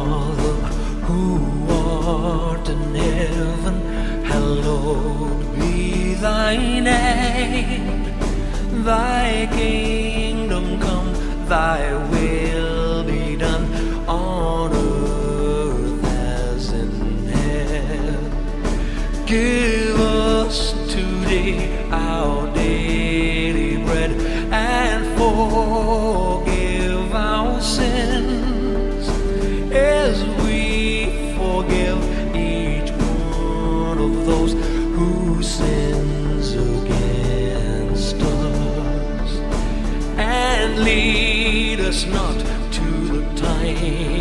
Father, who art in heaven, hallowed be thy name. Thy kingdom come, thy will be done on earth as in heaven. Give us today our daily bread, and forgive our sins as we forgive each one of those who sins against us. And lead us not to the time